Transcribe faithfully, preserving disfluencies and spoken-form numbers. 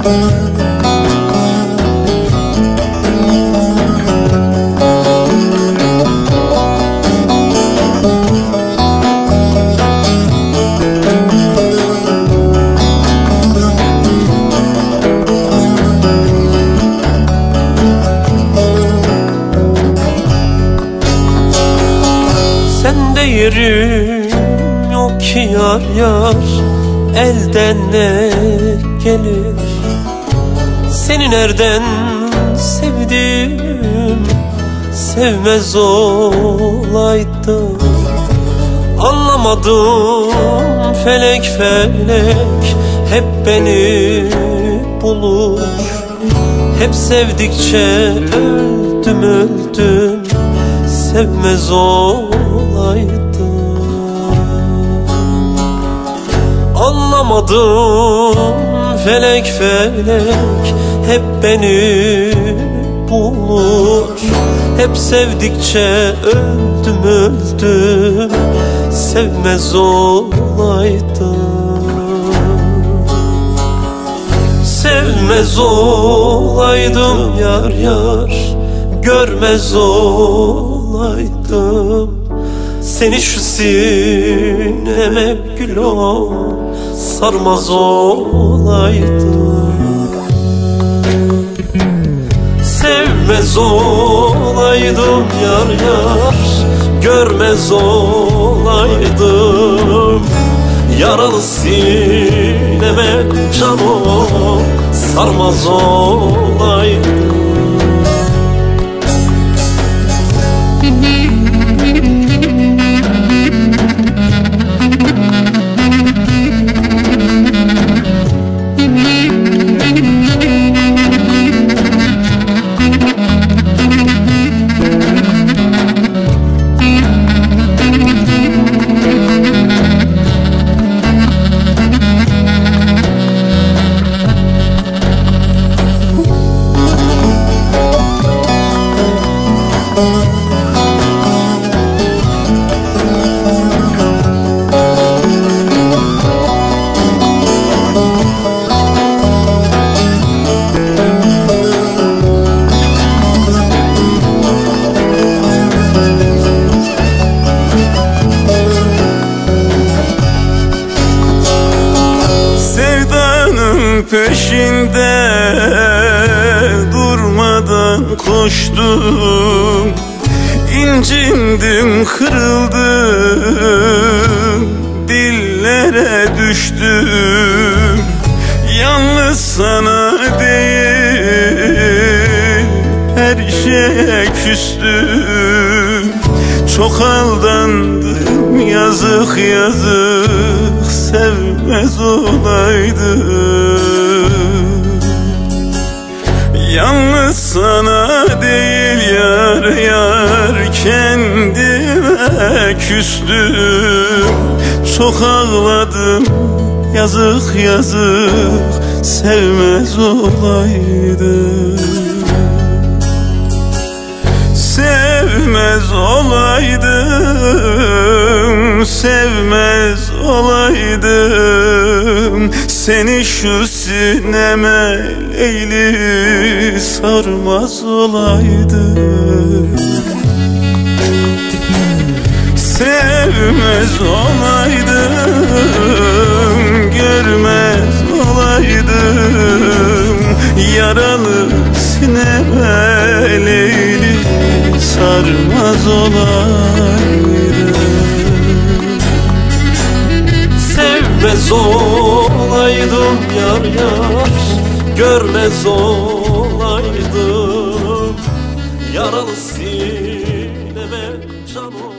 Sende yerim yok ki yar yar, elden ne gelir? Seni nereden sevdim, sevmez olaydım. Anlamadım felek felek hep beni bulur. Hep sevdikçe öldüm öldüm, sevmez olaydım. Anlamadım felek felek hep beni bulur. Hep sevdikçe öldüm öldüm, sevmez olaydım. Sevmez olaydım yar yar, görmez olaydım. Seni şu sineme gül ol, sarmaz olaydım. Sevmez olaydım yar yar, görmez olaydım. Yaralı sineme can ol, sarmaz olaydım. Peşinde durmadan koştum, incindim, kırıldım, dillere düştüm. Yalnız sana değil her şeye küstüm. Çok aldandım, yazık yazık, sevmez olaydım. Yalnız sana değil yar yar, kendime küstüm. Çok ağladım, yazık yazık, sevmez olaydım. Sevmez olaydım, sevmez olaydım. Seni şu sineme eğilip sarmaz olaydım. Sevmez olaydım, görmez olaydım. Yaralı sineme eğilip sarmaz olaydım. Sevmez olaydım yar yar, görmez olaydım. Yaralı sineme can ol.